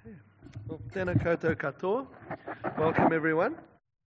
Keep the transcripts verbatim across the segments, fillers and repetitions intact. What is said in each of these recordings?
Well, tēnā koutou katoa. Welcome, everyone.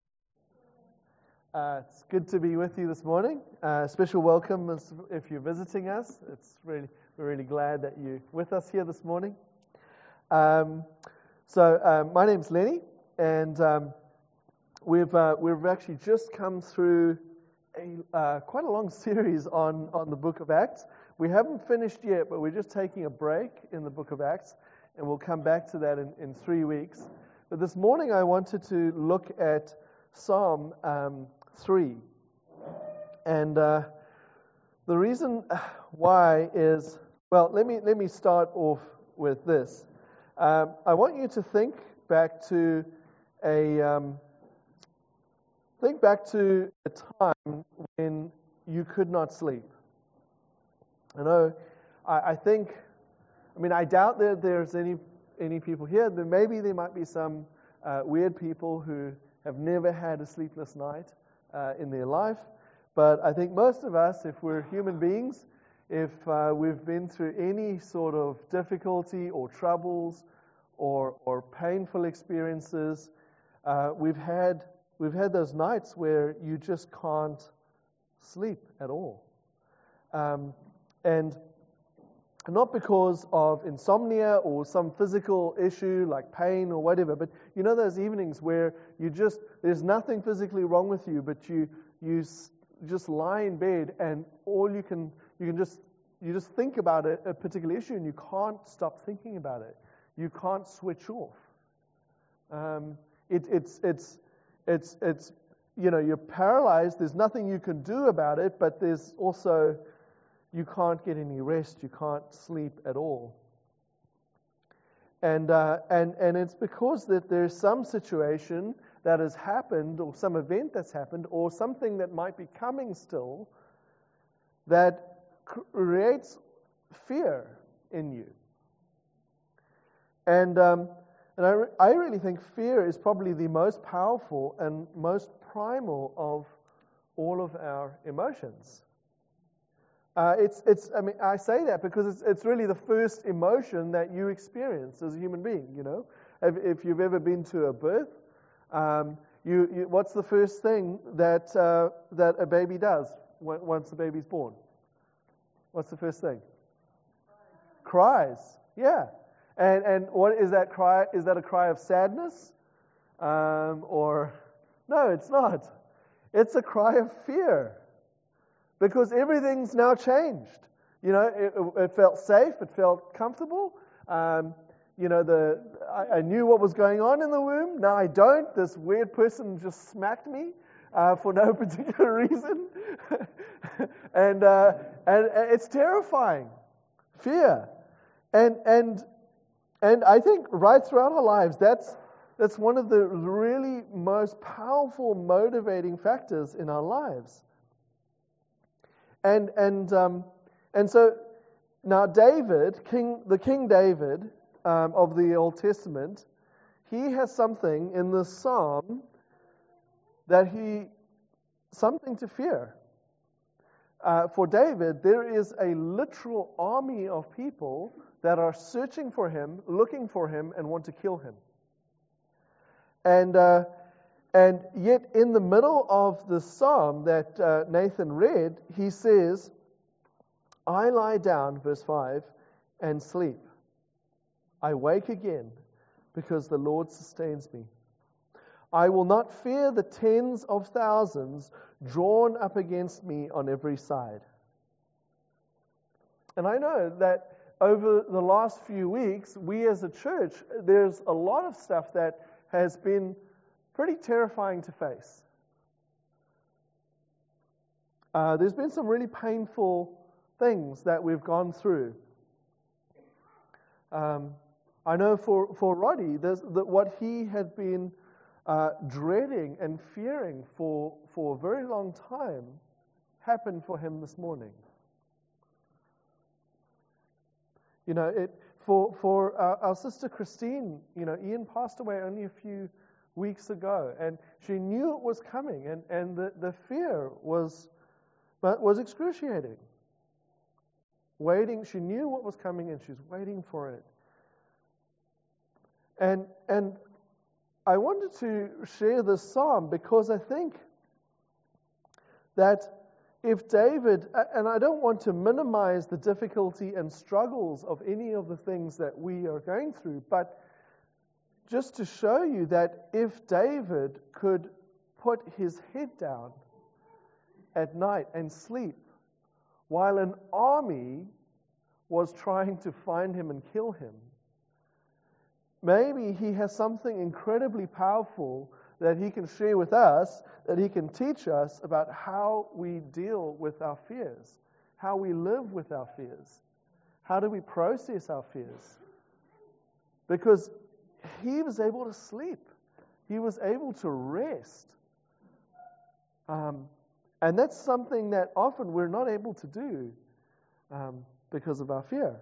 Uh, it's good to be with you this morning. Uh, special welcome as if you're visiting us. It's really, we're really glad that you're with us here this morning. Um, so, um, my name's Lenny, and um, we've uh, we've actually just come through a uh, quite a long series on on the Book of Acts. We haven't finished yet, but we're just taking a break in the Book of Acts. And we'll come back to that in, in three weeks. But this morning I wanted to look at Psalm um, three. And uh, the reason why is, well, let me let me start off with this. Um, I want you to think back to a um, think back to a time when you could not sleep. I know, I, I think. I mean, I doubt that there's any any people here. There maybe there might be some uh, weird people who have never had a sleepless night uh, in their life. But I think most of us, if we're human beings, if uh, we've been through any sort of difficulty or troubles or or painful experiences, uh, we've had we've had those nights where you just can't sleep at all, um, and. Not because of insomnia or some physical issue like pain or whatever, but you know those evenings where you just, there's nothing physically wrong with you, but you you just lie in bed and all you can, you can just, you just think about a, a particular issue and you can't stop thinking about it. You can't switch off. Um, it, it's, it's, it's, it's, you know, you're paralyzed, there's nothing you can do about it, but there's also, you can't get any rest. You can't sleep at all. And uh, and and it's because that there's some situation that has happened, or some event that's happened, or something that might be coming still, that creates fear in you. And um, and I re- I really think fear is probably the most powerful and most primal of all of our emotions. Uh, it's, it's. I mean, I say that because it's, it's really the first emotion that you experience as a human being. You know, if, if you've ever been to a birth, um, you, you, what's the first thing that uh, that a baby does when, once the baby's born? What's the first thing? Cries. Yeah. And and what is that cry? Is that a cry of sadness? Um, or no, it's not. It's a cry of fear. Because everything's now changed. You know, it, it felt safe, it felt comfortable. Um, you know, the I, I knew what was going on in the womb. Now I don't. This weird person just smacked me uh, for no particular reason, and, uh, and and it's terrifying, fear, and and and I think right throughout our lives, that's that's one of the really most powerful motivating factors in our lives. And and um, and so now David, King the King David um, of the Old Testament, he has something in this psalm that he something to fear. Uh, for David, there is a literal army of people that are searching for him, looking for him, and want to kill him. And uh, And yet, in the middle of the psalm that uh, Nathan read, he says, I lie down, verse five, and sleep. I wake again because the Lord sustains me. I will not fear the tens of thousands drawn up against me on every side. And I know that over the last few weeks, we as a church, there's a lot of stuff that has been pretty terrifying to face. Uh, there's been some really painful things that we've gone through. Um, I know for, for Roddy, there's, that what he had been uh, dreading and fearing for, for a very long time happened for him this morning. You know, it for, for our, our sister Christine, you know, Ian passed away only a few weeks ago, and she knew it was coming, and, and the, the fear was but was excruciating. Waiting, she knew what was coming, and she's waiting for it. And and I wanted to share this psalm because I think that if David, and I don't want to minimize the difficulty and struggles of any of the things that we are going through, but just to show you that if David could put his head down at night and sleep while an army was trying to find him and kill him, maybe he has something incredibly powerful that he can share with us, that he can teach us about how we deal with our fears, how we live with our fears, how do we process our fears. Because he was able to sleep. He was able to rest. Um, and that's something that often we're not able to do um, because of our fear.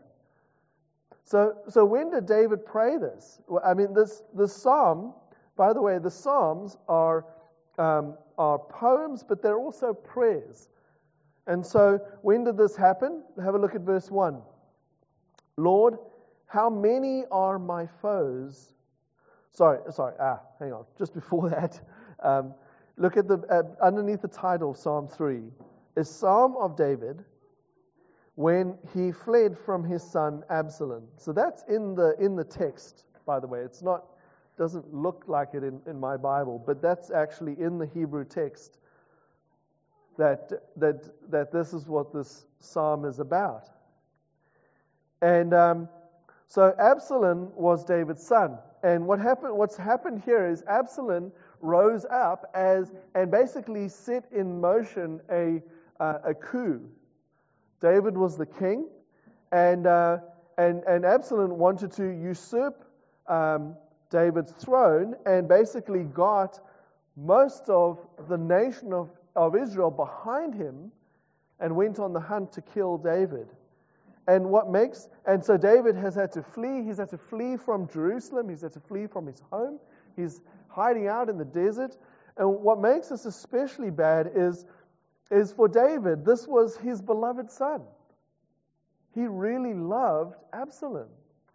So, so when did David pray this? Well, I mean, this this psalm, by the way, the psalms are um, are poems, but they're also prayers. And so, when did this happen? Have a look at verse one. Lord, how many are my foes? Sorry, sorry. Ah, hang on. Just before that, um, look at the uh, underneath the title of Psalm three, is Psalm of David when he fled from his son Absalom. So that's in the in the text, by the way. It's not doesn't look like it in, in my Bible, but that's actually in the Hebrew text that that that this is what this psalm is about. And um, so Absalom was David's son. And what happened what's happened here is Absalom rose up as and basically set in motion a uh, a coup. David was the king, and uh, and and Absalom wanted to usurp um, David's throne, and basically got most of the nation of, of Israel behind him, and went on the hunt to kill David. And what makes and so David has had to flee. He's had to flee from Jerusalem. He's had to flee from his home. He's hiding out in the desert. And what makes this especially bad is. is for David, this was his beloved son. He really loved Absalom.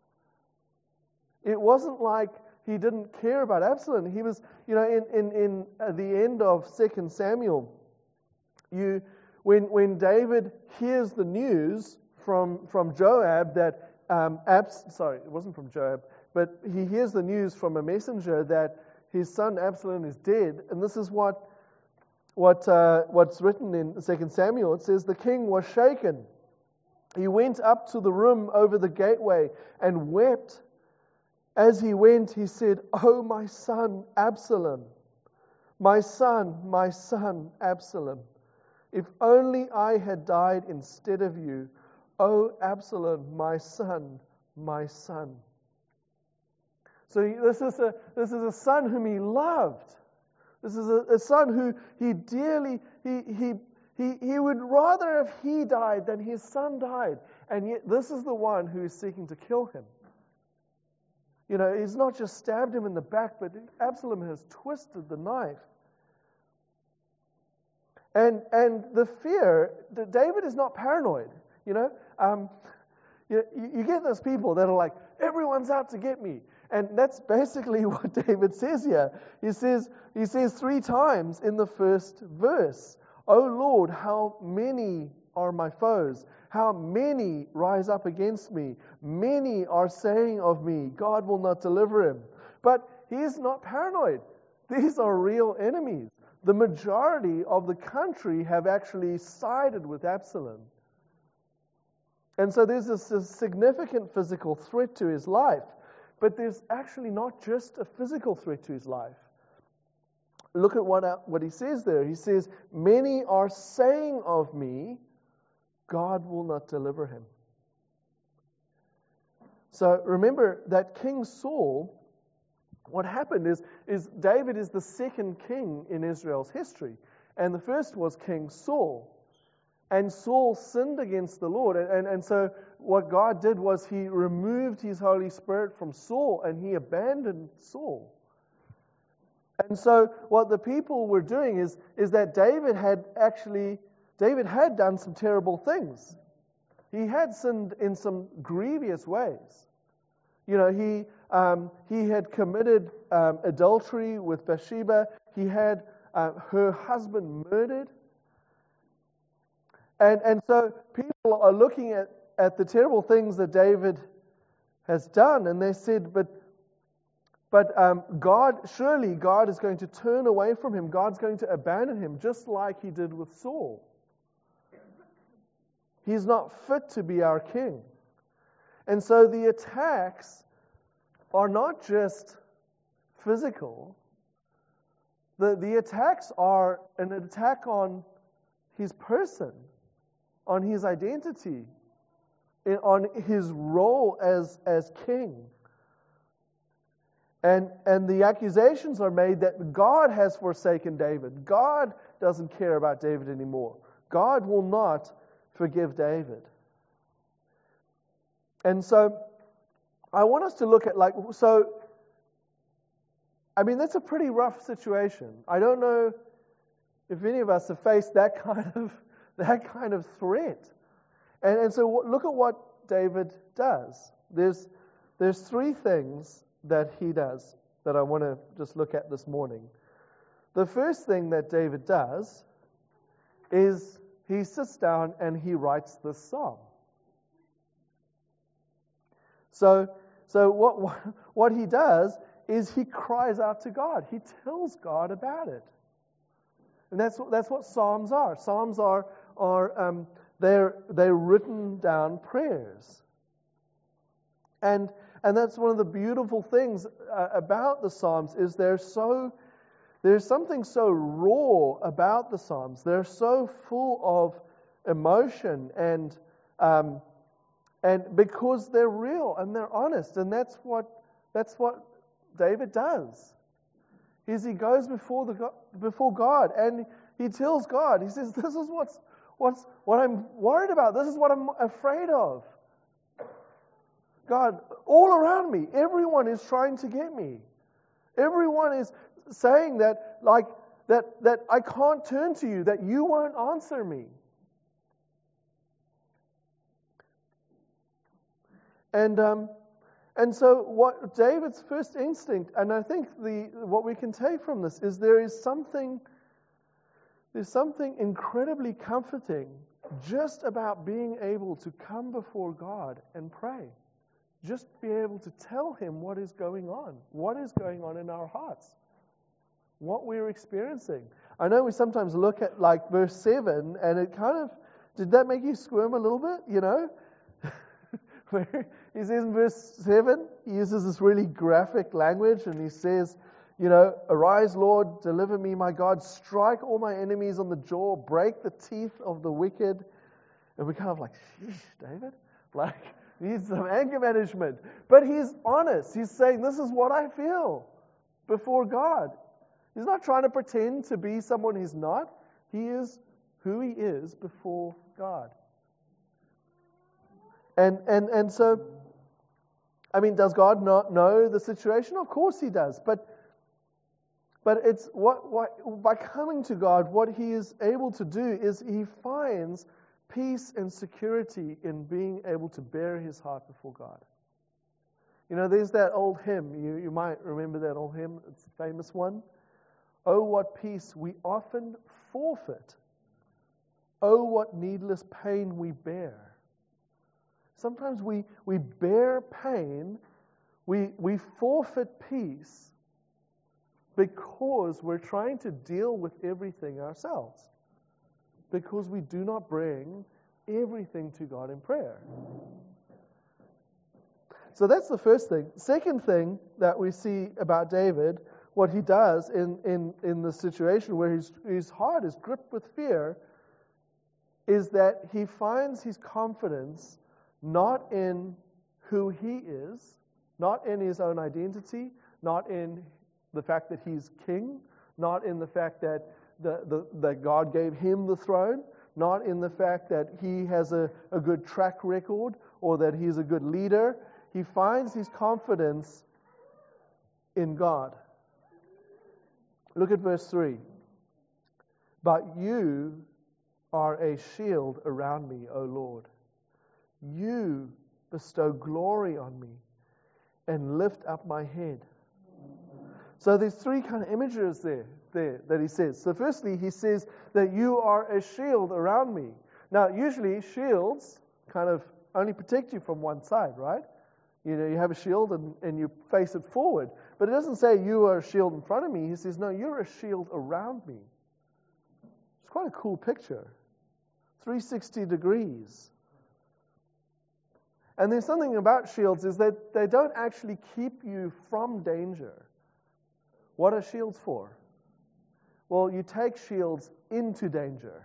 It wasn't like he didn't care about Absalom. He was, you know, in in, in at the end of Second Samuel, you when when David hears the news from from Joab that um, Abs sorry, it wasn't from Joab, but he hears the news from a messenger that his son Absalom is dead, and this is what. What uh, what's written in Second Samuel, it says, the king was shaken. He went up to the room over the gateway and wept. As he went, he said, "Oh, my son Absalom, my son, my son Absalom, if only I had died instead of you. Oh, Absalom, my son, my son." So this is a this is a son whom he loved. This is a, a son who he dearly, he, he, he, he would rather have he died than his son died. And yet this is the one who is seeking to kill him. You know, he's not just stabbed him in the back, but Absalom has twisted the knife. And and the fear, that David is not paranoid. You know, um, you, you get those people that are like, everyone's out to get me. And that's basically what David says here. He says, he says three times in the first verse, "Oh Lord, how many are my foes? How many rise up against me? Many are saying of me, God will not deliver him." But he is not paranoid. These are real enemies. The majority of the country have actually sided with Absalom. And so there's this, this significant physical threat to his life. But there's actually not just a physical threat to his life. Look at what, what he says there. He says, "Many are saying of me, God will not deliver him." So remember that King Saul, what happened is, is David is the second king in Israel's history. And the first was King Saul. And Saul sinned against the Lord. And, and, and so what God did was he removed his Holy Spirit from Saul and he abandoned Saul. And so what the people were doing is, is that David had actually, David had done some terrible things. He had sinned in some grievous ways. You know, he Um, he had committed um, adultery with Bathsheba. He had uh, her husband murdered. And, and so people are looking at, at the terrible things that David has done, and they said, but but um, God, surely God is going to turn away from him. God's going to abandon him, just like he did with Saul. He's not fit to be our king. And so the attacks are not just physical. The, the attacks are an attack on his person, on his identity, on his role as, as king. And, and the accusations are made that God has forsaken David. God doesn't care about David anymore. God will not forgive David. And so I want us to look at, like, so, I mean, that's a pretty rough situation. I don't know if any of us have faced that kind of that kind of threat. And, and so look at what David does. There's, there's three things that he does that I want to just look at this morning. The first thing that David does is he sits down and he writes this psalm. So, so what, what he does is he cries out to God. He tells God about it. And that's, that's what psalms are. Psalms are, are um, they're, they're written down prayers. And, and that's one of the beautiful things uh, about the Psalms is they're so, there's something so raw about the Psalms. They're so full of emotion and um, and because they're real and they're honest, and that's what that's what David does. Is he goes before the before God and he tells God, he says, "This is what's what's what I'm worried about. This is what I'm afraid of. God, all around me, everyone is trying to get me. Everyone is saying that, like that, that I can't turn to you, that you won't answer me." And um, and so what David's first instinct, and I think the what we can take from this is there is something there's something incredibly comforting just about being able to come before God and pray. Just be able to tell him what is going on, what is going on in our hearts, what we're experiencing. I know we sometimes look at like verse seven, and it kind of, did that make you squirm a little bit, you know? Where he says in verse seven, he uses this really graphic language, and he says, you know, "Arise, Lord, deliver me, my God, strike all my enemies on the jaw, break the teeth of the wicked." And we're kind of like, sheesh, David, like, needs some anger management. But he's honest. He's saying, this is what I feel before God. He's not trying to pretend to be someone he's not. He is who he is before God. And and and so, I mean, does God not know the situation? Of course he does. But but it's what, what by coming to God, what he is able to do is he finds peace and security in being able to bear his heart before God. You know, there's that old hymn. You, you might remember that old hymn. It's a famous one. "Oh, what peace we often forfeit. Oh, what needless pain we bear." Sometimes we, we bear pain, we, we forfeit peace because we're trying to deal with everything ourselves. Because we do not bring everything to God in prayer. So that's the first thing. Second thing that we see about David, what he does in, in, in the situation where his, his heart is gripped with fear, is that he finds his confidence not in who he is, not in his own identity, not in the fact that he's king, not in the fact that the, the, that God gave him the throne, not in the fact that he has a, a good track record or that he's a good leader. He finds his confidence in God. Look at verse three. "But you are a shield around me, O Lord. You bestow glory on me and lift up my head. So there's three kind of images there, there that he says. So firstly, he says that you are a shield around me. Now, usually shields kind of only protect you from one side, right? You know, you have a shield and, and you face it forward. But it doesn't say you are a shield in front of me. He says, no, you're a shield around me. It's quite a cool picture. three hundred sixty degrees. And there's something about shields is that they don't actually keep you from danger. What are shields for? Well, you take shields into danger.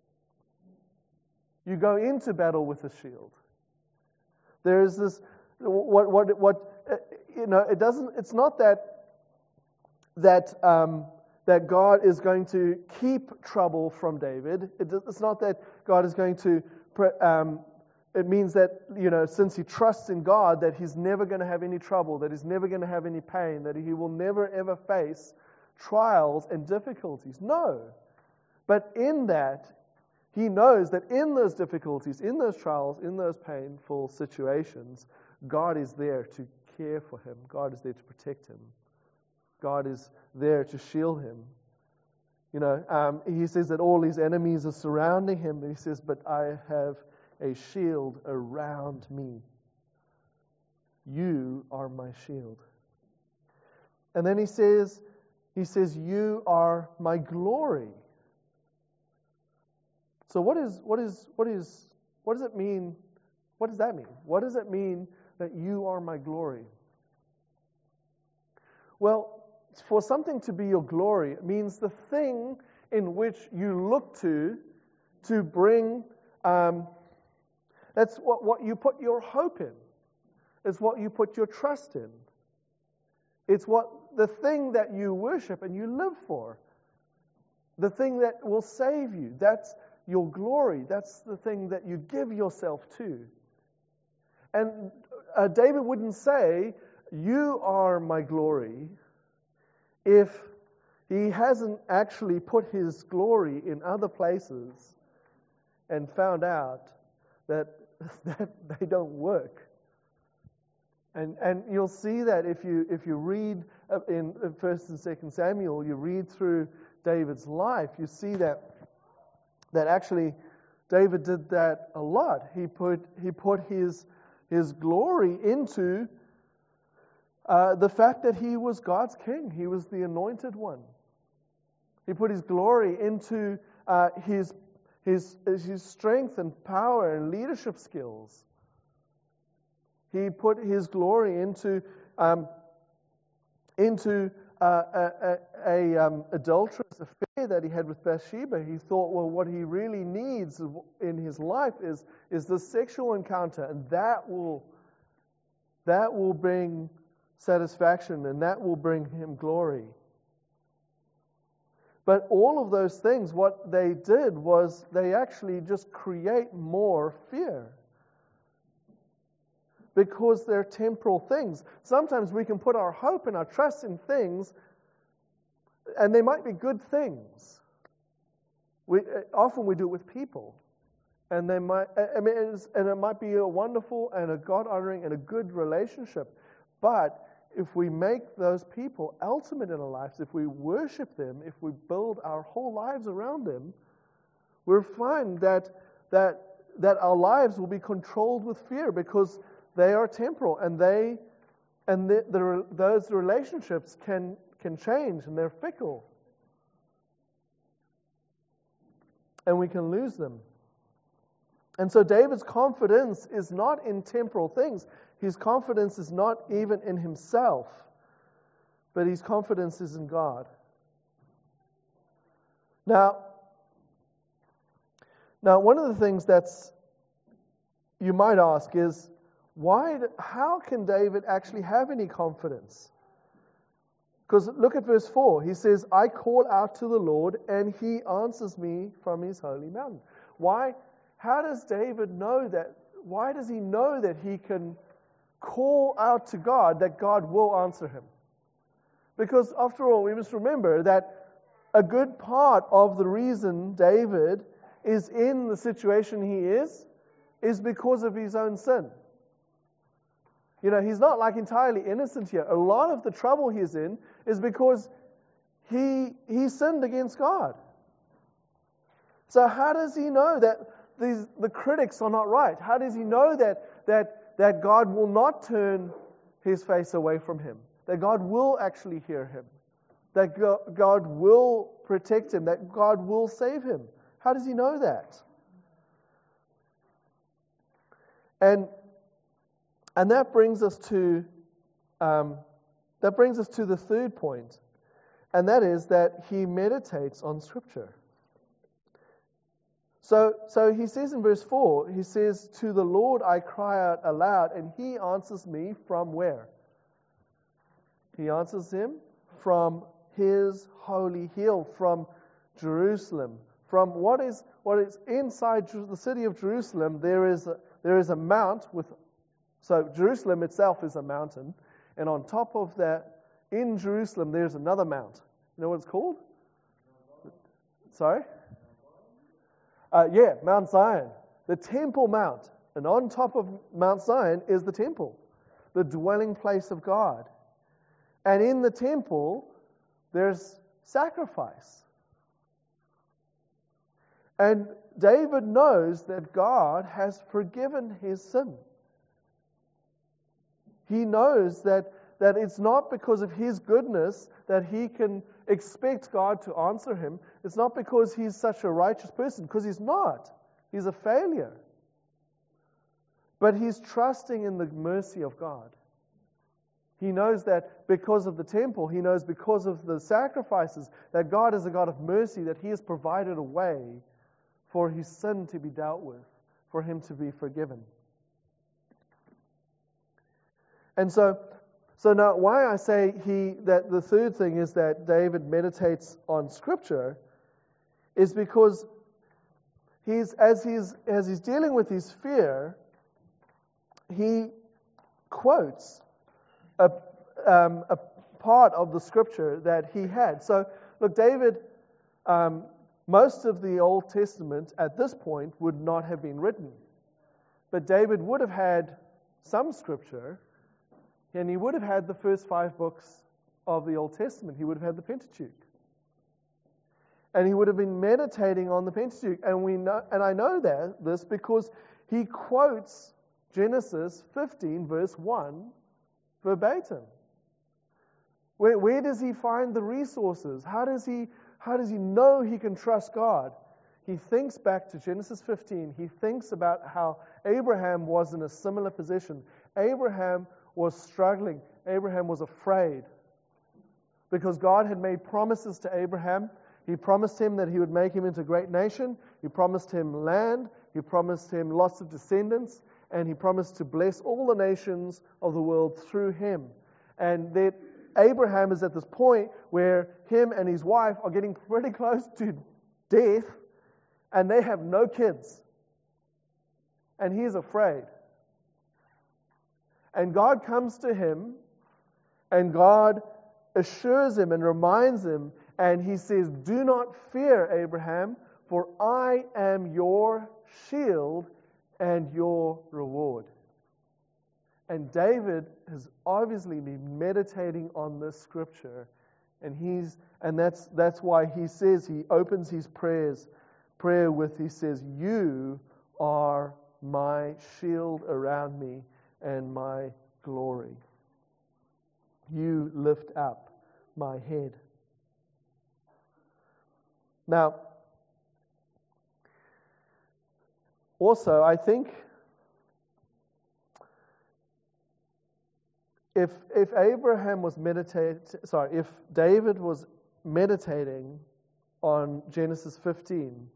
You go into battle with a shield. There is this, what, what, what, you know, it doesn't, it's not that, that, um, that God is going to keep trouble from David. It, it's not that God is going to, um, it means that, you know, since he trusts in God, that he's never going to have any trouble, that he's never going to have any pain, that he will never ever face trials and difficulties. No. But in that, he knows that in those difficulties, in those trials, in those painful situations, God is there to care for him. God is there to protect him. God is there to shield him. You know, um, he says that all his enemies are surrounding him. He says, but I have a shield around me. You are my shield. And then he says, he says, you are my glory. So what is what is what is what does it mean? What does that mean? What does it mean that you are my glory? Well, for something to be your glory, it means the thing in which you look to to bring um, that's what, what you put your hope in. It's what you put your trust in. It's what the thing that you worship and you live for. The thing that will save you. That's your glory. That's the thing that you give yourself to. And uh, David wouldn't say, you are my glory, if he hasn't actually put his glory in other places and found out that, that they don't work. And and you'll see that if you if you read in First and Second Samuel, you read through David's life, you see that that actually David did that a lot. He put he put his his glory into uh, the fact that he was God's king. He was the anointed one. He put his glory into uh, his his his strength and power and leadership skills. He put his glory into um, into uh, a, a, a um, adulterous affair that he had with Bathsheba. He thought, well, what he really needs in his life is is this sexual encounter, and that will that will bring satisfaction, and that will bring him glory. But all of those things, what they did was they actually just create more fear. Because they're temporal things. Sometimes we can put our hope and our trust in things, and they might be good things. We often we do it with people, and they might. I mean, it's, and it might be a wonderful and a God-honoring and a good relationship. But if we make those people ultimate in our lives, if we worship them, if we build our whole lives around them, we'll find that that that our lives will be controlled with fear because they are temporal, and they and the, the, those relationships can can change, and they're fickle, and we can lose them. And so David's confidence is not in temporal things. His confidence is not even in himself, but his confidence is in God. Now, now one of the things that's you might ask is, Why? How can David actually have any confidence? Because look at verse four. He says, I call out to the Lord, and he answers me from his holy mountain. Why? How does David know that? Why does he know that he can call out to God, that God will answer him? Because after all, we must remember that a good part of the reason David is in the situation he is, is because of his own sin. You know, he's not like entirely innocent here. A lot of the trouble he's in is because he he sinned against God. So how does he know that these the critics are not right? How does he know that that that God will not turn his face away from him? That God will actually hear him? That God will protect him? That God will save him? How does he know that? And and that brings us to um, that brings us to the third point, and that is that he meditates on Scripture. So, so he says in verse four, he says, "To the Lord I cry out aloud, and He answers me from where?" He answers him from His holy hill, from Jerusalem, from what is what is inside the city of Jerusalem. There is a, there is a mount with, so Jerusalem itself is a mountain, and on top of that, in Jerusalem, there's another mount. You know what it's called? Sorry? Uh, yeah, Mount Zion, the Temple Mount. And on top of Mount Zion is the temple, the dwelling place of God. And in the temple, there's sacrifice. And David knows that God has forgiven his sin. He knows that, that it's not because of his goodness that he can expect God to answer him. It's not because he's such a righteous person, because he's not. He's a failure. But he's trusting in the mercy of God. He knows that because of the temple, he knows because of the sacrifices, that God is a God of mercy, that He has provided a way for his sin to be dealt with, for him to be forgiven. And so, so now why I say he that the third thing is that David meditates on Scripture is because he's as he's as he's dealing with his fear, he quotes a um, a part of the Scripture that he had. So look, David, um, most of the Old Testament at this point would not have been written, but David would have had some Scripture. And he would have had the first five books of the Old Testament. He would have had the Pentateuch. And he would have been meditating on the Pentateuch. And we know, and I know that this because he quotes Genesis fifteen, verse one, verbatim. Where, where does he find the resources? How does he how does he know he can trust God? He thinks back to Genesis fifteen. He thinks about how Abraham was in a similar position. Abraham was struggling. Abraham was afraid because God had made promises to Abraham. He promised him that He would make him into a great nation. He promised him land. He promised him lots of descendants. And He promised to bless all the nations of the world through him. And that Abraham is at this point where him and his wife are getting pretty close to death, and they have no kids. And he's afraid. And God comes to him, and God assures him and reminds him, and He says, "Do not fear, Abraham, for I am your shield and your reward." And David has obviously been meditating on this Scripture, and he's and that's that's why he says, he opens his prayers prayer with, he says, "You are my shield around me and my glory. You lift up my head." Now, also, I think if if Abraham was meditating, sorry, if David was meditating on Genesis fifteen,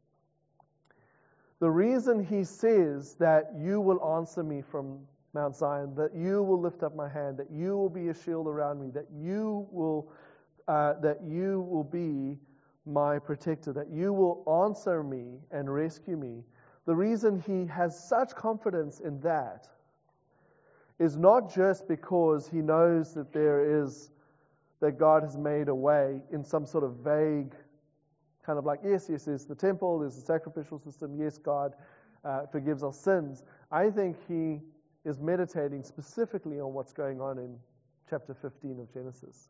the reason he says that you will answer me from Mount Zion, that you will lift up my hand, that you will be a shield around me, that you will, uh, that you will be my protector, that you will answer me and rescue me. The reason he has such confidence in that is not just because he knows that there is, that God has made a way in some sort of vague, kind of like, yes, yes, there's the temple, there's the sacrificial system, yes, God uh, forgives our sins. I think he is meditating specifically on what's going on in chapter fifteen of Genesis.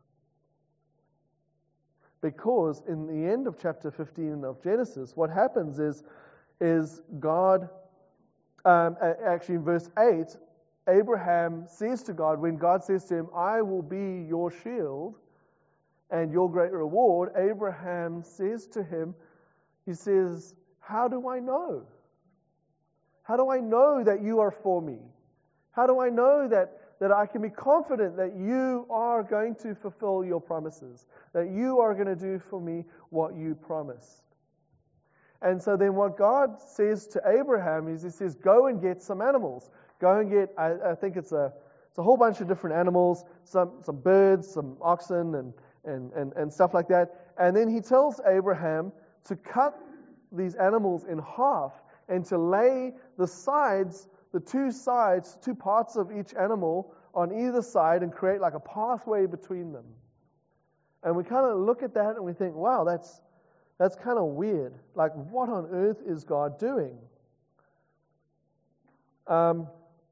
Because in the end of chapter fifteen of Genesis, what happens is, is God, um, actually in verse eight, Abraham says to God, when God says to him, I will be your shield and your great reward, Abraham says to him, he says, how do I know? How do I know that you are for me? How do I know that, that I can be confident that you are going to fulfill your promises, that you are going to do for me what you promised? And so then what God says to Abraham is he says, go and get some animals. Go and get, I, I think it's a it's a whole bunch of different animals, some some birds, some oxen, and, and, and, and stuff like that. And then he tells Abraham to cut these animals in half and to lay the sides, the two sides, two parts of each animal on either side and create like a pathway between them. And we kind of look at that and we think, wow, that's that's kind of weird. Like, what on earth is God doing? Um,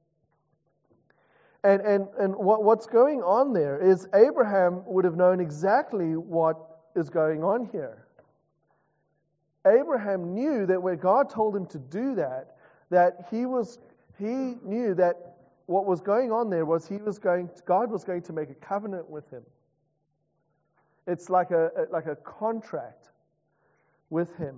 and and and what what's going on there is Abraham would have known exactly what is going on here. Abraham knew that when God told him to do that, that he was he knew that what was going on there was he was going God was going to make a covenant with him. It's like a like a contract with him.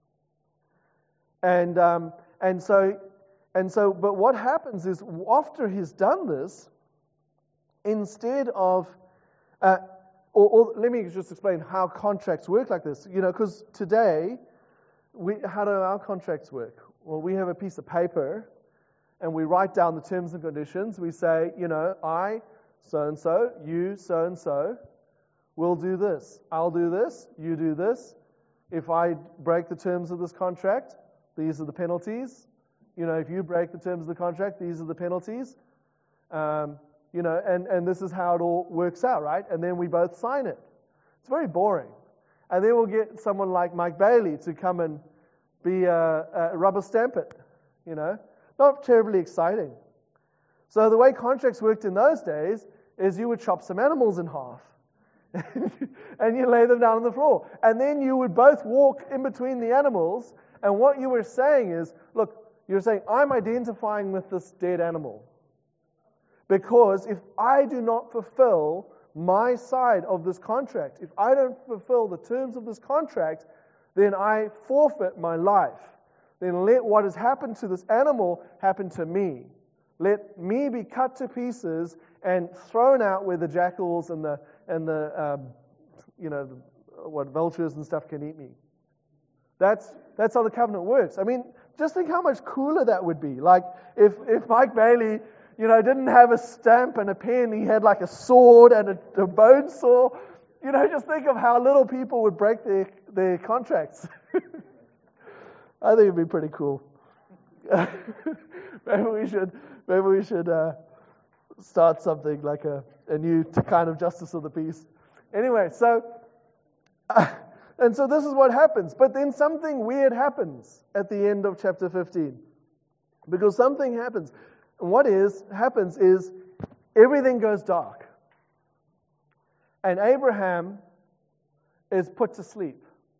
And um, and so and so but what happens is after he's done this, instead of uh, or, or let me just explain how contracts work like this. You know, because today, we how do our contracts work? Well, we have a piece of paper and we write down the terms and conditions. We say, you know, I, so-and-so, you, so-and-so, will do this. I'll do this, you do this. If I break the terms of this contract, these are the penalties. You know, if you break the terms of the contract, these are the penalties. Um, you know, and, and this is how it all works out, right? And then we both sign it. It's very boring. And then we'll get someone like Mike Bailey to come and be a, a rubber stamp it, you know. Not terribly exciting. So the way contracts worked in those days is you would chop some animals in half and you lay them down on the floor. And then you would both walk in between the animals, and what you were saying is, look, you're saying, I'm identifying with this dead animal. Because if I do not fulfill my side of this contract, if I don't fulfill the terms of this contract, then I forfeit my life. Then let what has happened to this animal happen to me. Let me be cut to pieces and thrown out where the jackals and the and the um, you know the, what vultures and stuff can eat me. That's that's how the covenant works. I mean, just think how much cooler that would be. Like if if Mike Bailey, you know, didn't have a stamp and a pen, he had like a sword and a, a bone saw. You know, just think of how little people would break their their contracts. I think it'd be pretty cool. maybe we should, maybe we should uh, start something like a, a new kind of justice of the peace. Anyway, so uh, and so this is what happens. But then something weird happens at the end of chapter fifteen, because something happens. And what is happens is everything goes dark, and Abraham is put to sleep.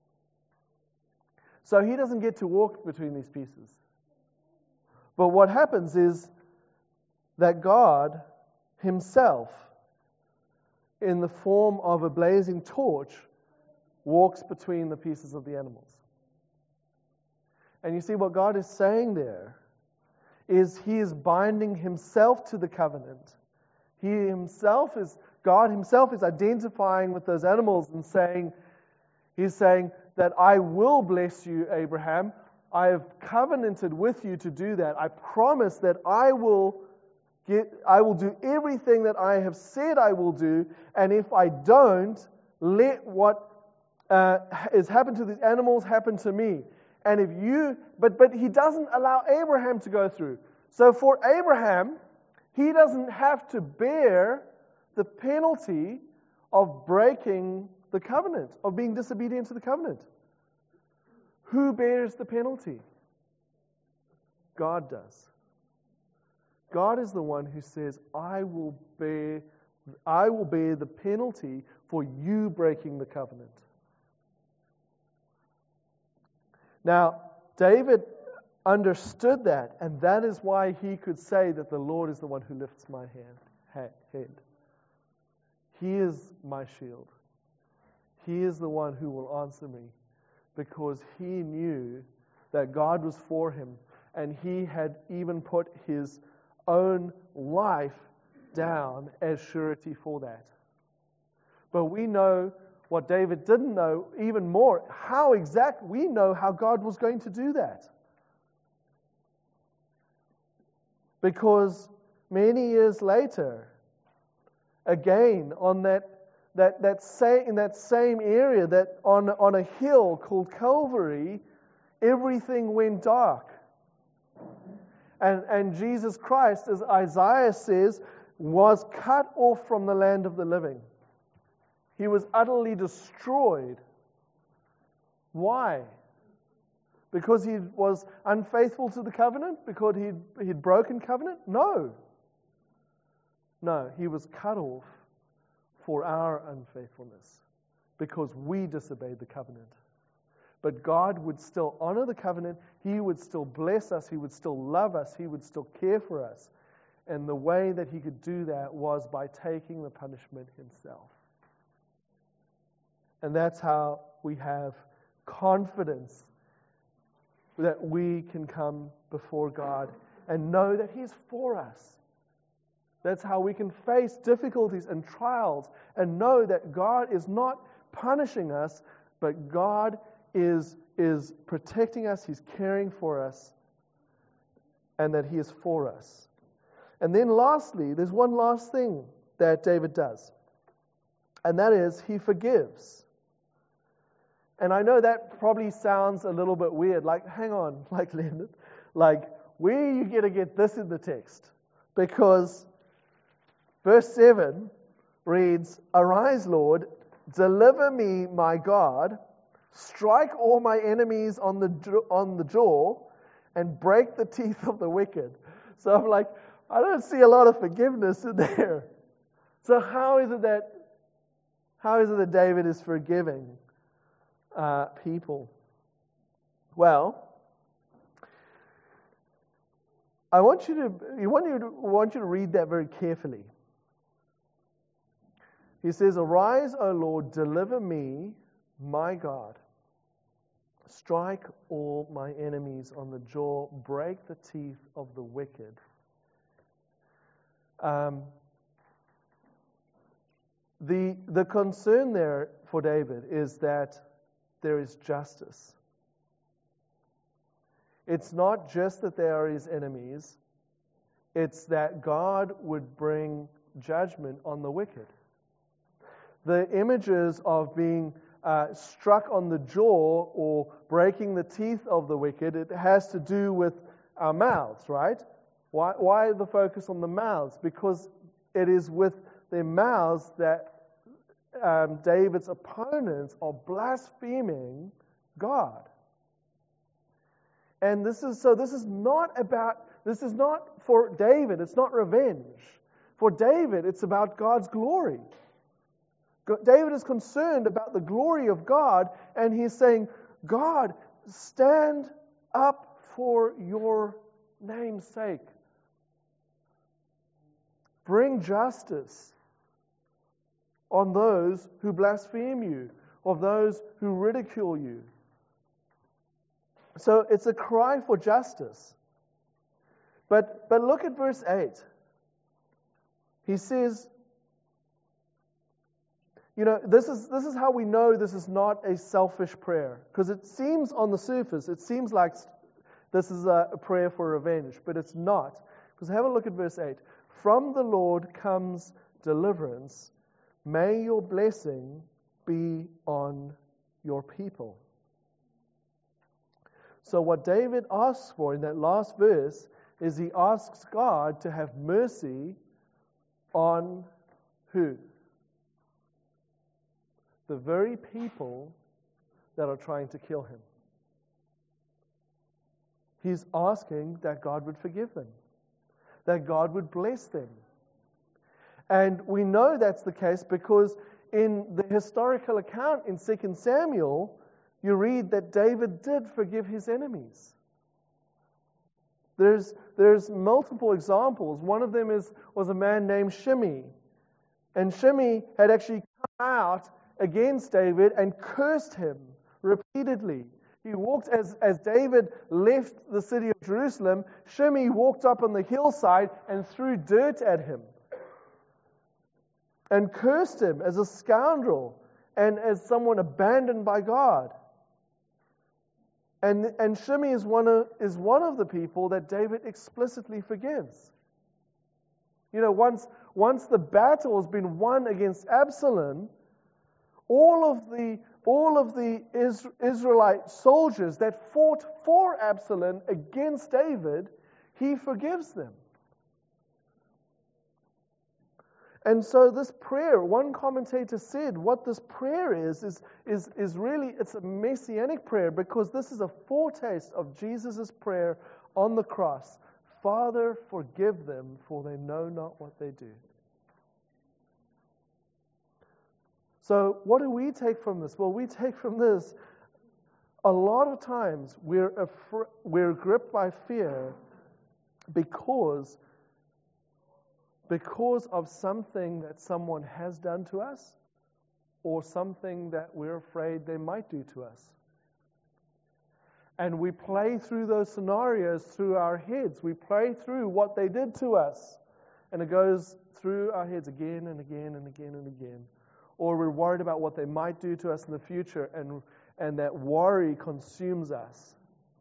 So he doesn't get to walk between these pieces. But what happens is that God himself, in the form of a blazing torch, walks between the pieces of the animals. And you see what God is saying there is he is binding himself to the covenant. He himself is, God himself is identifying with those animals and saying, he's saying, that I will bless you, Abraham. I have covenanted with you to do that. I promise that I will get, I will do everything that I have said I will do. And if I don't, let what uh, has happened to these animals happen to me. And if you, but but he doesn't allow Abraham to go through. So for Abraham, he doesn't have to bear the penalty of breaking the covenant, of being disobedient to the covenant. Who bears the penalty? God does. God is the one who says, I will bear, I will bear the penalty for you breaking the covenant. Now, David understood that, and that is why he could say that the Lord is the one who lifts my hand, head. He is my shield. He is the one who will answer me, because he knew that God was for him, and he had even put his own life down as surety for that. But we know what David didn't know even more, how exact we know how God was going to do that. Because many years later, again on that that that same in that same area, that on on a hill called Calvary, everything went dark. And and Jesus Christ, as Isaiah says, was cut off from the land of the living. He was utterly destroyed. Why? Because he was unfaithful to the covenant? Because he'd, he'd broken covenant? No. No, he was cut off for our unfaithfulness, because we disobeyed the covenant. But God would still honor the covenant. He would still bless us. He would still love us. He would still care for us. And the way that he could do that was by taking the punishment himself. And that's how we have confidence that we can come before God and know that He's for us. That's how we can face difficulties and trials and know that God is not punishing us, but God is, is protecting us, He's caring for us, and that He is for us. And then lastly, there's one last thing that David does, and that is he forgives. And I know that probably sounds a little bit weird, like, hang on, like Leonard, like, where are you going to get this in the text? Because verse seven reads, "Arise, Lord, deliver me, my God, strike all my enemies on the on the jaw, and break the teeth of the wicked." So I'm like, I don't see a lot of forgiveness in there. So how is it that how is it that David is forgiving uh, people? Well, I want you to I want you to want you to read that very carefully. He says, "Arise, O Lord, deliver me, my God. Strike all my enemies on the jaw, break the teeth of the wicked." Um, the the concern there for David is that there is justice. It's not just that they are his enemies, it's that God would bring judgment on the wicked. The images of being uh, struck on the jaw or breaking the teeth of the wicked, it has to do with our mouths, right? Why, why the focus on the mouths? Because it is with their mouths that um, David's opponents are blaspheming God. And this is so. This is not about. This is not for David. It's not revenge. For David, it's about God's glory. David is concerned about the glory of God, and he's saying, God, stand up for your name's sake. Bring justice on those who blaspheme you, of those who ridicule you. So it's a cry for justice. But, but look at verse eight. He says, you know, this is this is how we know this is not a selfish prayer. Because it seems on the surface, it seems like this is a, a prayer for revenge, but it's not. Because have a look at verse eight. "From the Lord comes deliverance. May your blessing be on your people." So what David asks for in that last verse is he asks God to have mercy on who? The very people that are trying to kill him. He's asking that God would forgive them. that God would bless them. And we know that's the case because in the historical account in Second Samuel, you read that David did forgive his enemies. There's, there's multiple examples. One of them is was a man named Shimei. And Shimei had actually come out against David and cursed him repeatedly. He walked, as, as David left the city of Jerusalem, Shimei walked up on the hillside and threw dirt at him. And cursed him as a scoundrel and as someone abandoned by God. And, and Shimei is one of, is one of the people that David explicitly forgives. You know, once, once the battle has been won against Absalom, all of the, all of the Israelite soldiers that fought for Absalom against David, he forgives them. And so this prayer, one commentator said, what this prayer is, is, is, is really, it's a messianic prayer because this is a foretaste of Jesus' prayer on the cross. Father, forgive them, for they know not what they do. So what do we take from this? Well, we take from this, a lot of times we're, afr- we're gripped by fear because Because of something that someone has done to us or something that we're afraid they might do to us. And we play through those scenarios through our heads. We play through what they did to us. And it goes through our heads again and again and again and again. Or we're worried about what they might do to us in the future, and, and that worry consumes us.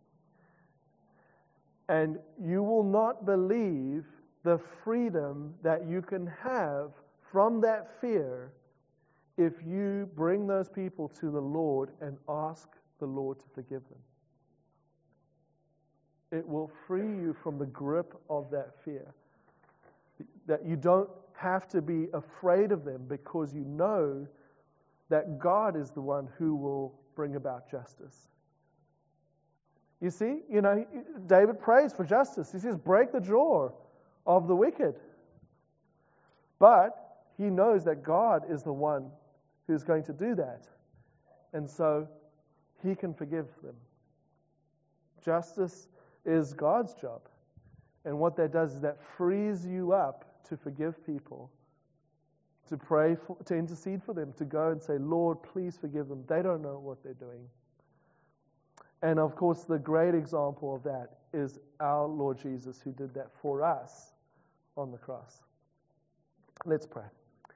And you will not believe the freedom that you can have from that fear if you bring those people to the Lord and ask the Lord to forgive them. It will free you from the grip of that fear. That you don't have to be afraid of them because you know that God is the one who will bring about justice. You see, you know, David prays for justice. He says, break the jaw of the wicked. But he knows that God is the one who's going to do that. And so he can forgive them. Justice is God's job. And what that does is that frees you up to forgive people, to pray, for, to intercede for them, to go and say, Lord, please forgive them. They don't know what they're doing. And of course, the great example of that is our Lord Jesus, who did that for us on the cross. Let's pray.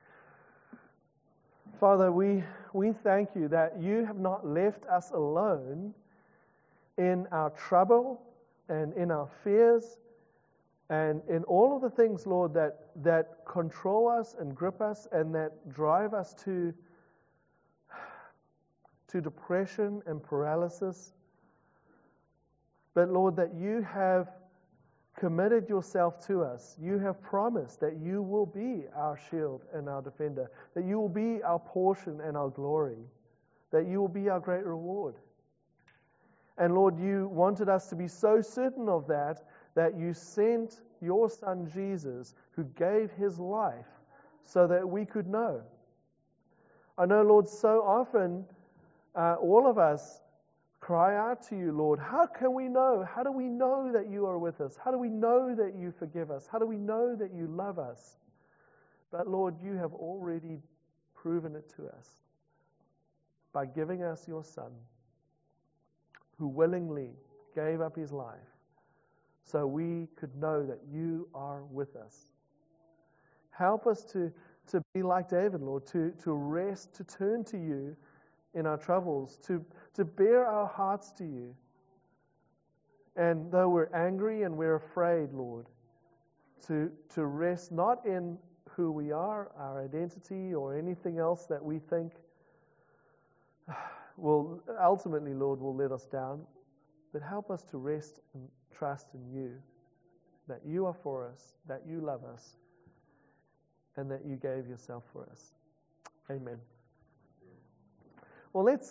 Father, we, we thank you that you have not left us alone in our trouble and in our fears and in all of the things, Lord, that, that control us and grip us and that drive us to, to depression and paralysis. But Lord, that you have committed yourself to us. You have promised that you will be our shield and our defender, that you will be our portion and our glory, that you will be our great reward. And Lord, you wanted us to be so certain of that, that you sent your Son Jesus, who gave his life so that we could know. I know, Lord, so often uh, all of us cry out to you, Lord, how can we know? How do we know that you are with us? How do we know that you forgive us? How do we know that you love us? But Lord, you have already proven it to us by giving us your Son, who willingly gave up his life so we could know that you are with us. Help us to, to be like David, Lord, to, to rest, to turn to you in our troubles, to, to bear our hearts to you. And though we're angry and we're afraid, Lord, to, to rest not in who we are, our identity, or anything else that we think will ultimately, Lord, will let us down, but help us to rest and trust in you, that you are for us, that you love us, and that you gave yourself for us. Amen. Well, let's